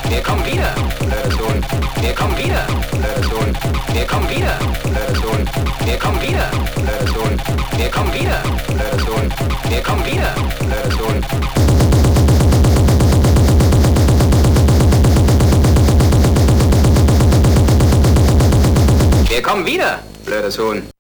Wir kommen wieder, blödes Huhn. Wir kommen wieder, blödes Huhn. Wir kommen wieder, blödes Huhn. Wir kommen wieder, blödes Huhn. Wir kommen wieder, blödes Huhn. Wir kommen wieder, blödes Huhn. Wir kommen wieder, blödes Huhn.